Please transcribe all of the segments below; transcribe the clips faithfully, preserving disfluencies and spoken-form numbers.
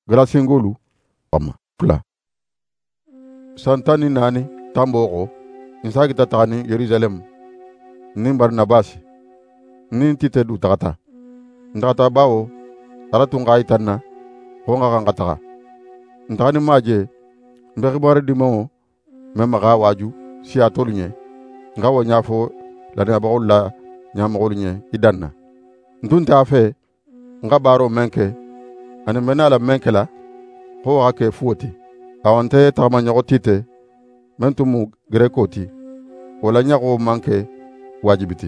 Galasingolu amma pla santani nani tamboko insagi tatani Yerusalem nin Barnabas nin tite du tagata ndata bawo aratun gaitanna ko nga kan kataka ntani maje mbe xibar dimo memaga waju siya tolunye ngawo nyafo la na bagolla nyamagolunye idanna ndunta afe nga baro menke ani menala menkela ko ake fuoti awante tama nyago tite mentumu grekoti wala nyago manke wajibiti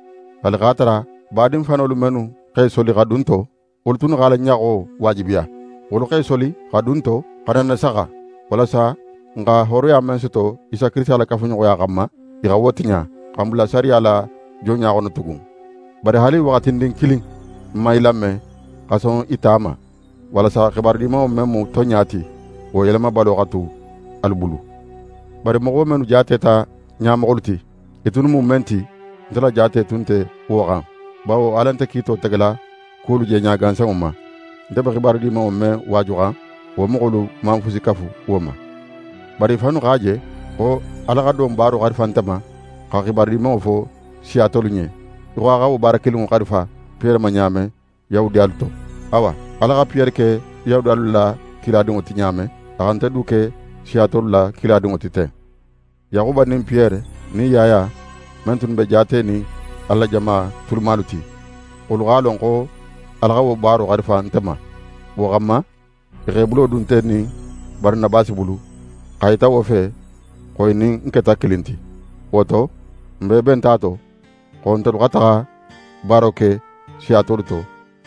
algatara badin fanolu menu kay soli gadunto ultun gala nyago wajibiya wolo kay soli gadunto kana saka wala sa nga horo ya mensuto isa krista la kafunyo ya kamma iga wotinya kambula sari ala jonya gono tugun bare hali wakati ndin killing mailame kason itama wala sa khibar di mo memu tonyati wo yelema balo gatu albulu bare mo menu jate ta nyama golti itunu mu menti ndala jate tunte woga bawo alante kito tegala kolu je nya gansa umma ndeba khibar di mo me wajuga wo mo golu man fusi kafu woma bare fanu gaje o alaga do mbaro garfantama ka khibar di mo fo siatolunye roga wo barakelu ngarfa pere manyame yawdi alto awa alaga pierre ke yawdi alla kila dungo tinyame agante duke siatol la kila dungo tite yakuba nin pierre ni yaya mentun be jate ni alla jama tulmaluti ulgalon ko alaga wo baro garfa ntama wo gamma rebulo dunte ni Barnabas bulu kayita wo fe koy ni nketa kilinti woto mbe bentato ko ntel gata baroke siatolto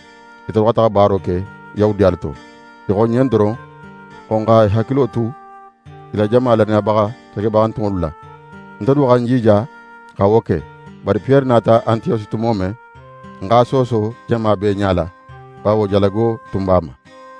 ito gata baroke yawdi alto yo nyendro ko nga hakilo tu ila jamala na baga tege bagan tumulla ndadu ganjija ka woke bari pierre nata antioche tumome nga soso jama be nyala bawo jalago tumbama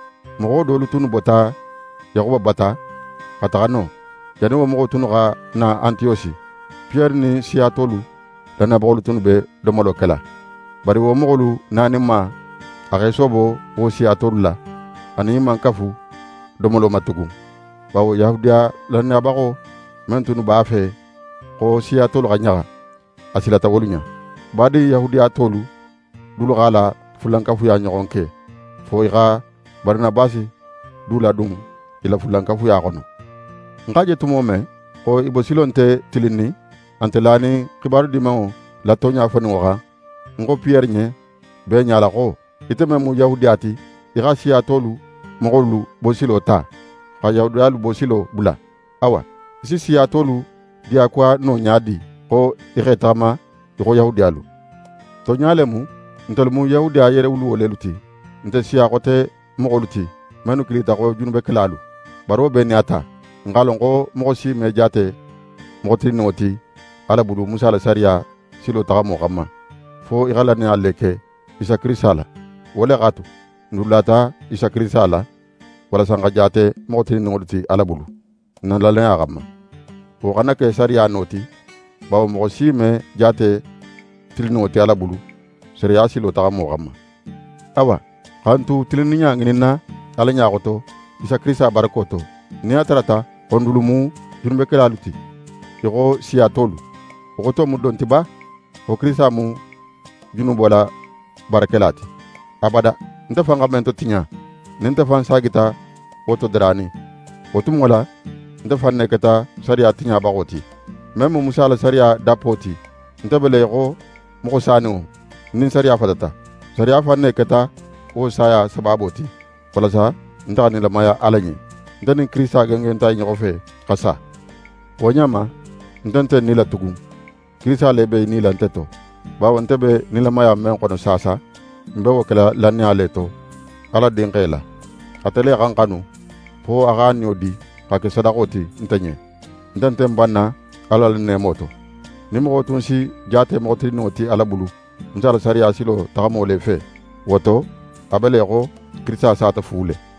mo do lutunu bota yakuba bata katano jani wo mo tunu ga na antioche pierre ni siatolu dana bolu tunu be domolo kala bari wo mogolu nani ma age sobo wo siatolu la ani man kafu domolo matugu bawo yahudia lana bago mentunu bafe ko siatolu ganya asilata wolunya badi yahudia tolu dulu gala fulan kafu ya nyogonke fo iga Barnabas dula dum ila fulan kafu ya kono ngaje tumome ko ibosilonte tilini antelani kibaru dimao la tonya fani waga ngo pierre nye be nyala ko iteme mu yahudiati iga siatolu mogolu bosilo ta ka yahudialu bosilo bula awa si siatolu dia kwa no nyadi ko iretama ko yahudialu to nyale mu ntel mu yahudia yere wulu oleluti nte siya kote mogoluti manu kilita ko junube klalu baro be nyata ngalon ko mo si me jate mo tinoti ala bulu musa la sariya silo taga mo kama fo igala ne aleke isa krisala wala gatu nulata isa krisala wala sanga jate mo tinoti ala bulu nan la le agama fo kana ke sariya noti bawo mo si me jate tilnoti ala bulu sariya silo taga mo kama awa kantu tilninya nginina ala nyagoto isa krisa barakoto ni atarata ondulumu junbe kelaluti yoko siatolu okoto mu dontiba o krisa mu junu bola barakelati abada nta fanga mento tinya nta fan sagita oto drani otum wala nta fan nekata sariya tinya bagoti memo musala sariya dapoti nta bele ko mo sanu nin sariya fadata sariya fan nekata o saya sababoti wala sa nta ni lamaya alanyi ndani krista gangen tay ñoko fe kasa wonyama ndante ni la tugu krista lebe ni la nteto ba wonte be ni la maya men kono sasa mbe wokala lanni aleto ala dingela atele kan kanu po aga nyodi ka ke sadakoti ntenye ndante mbanna ala ne moto ni mo tunsi jate mo tinoti ala bulu ndala sariya silo tagamo le fe woto abele ko krista sa ta fule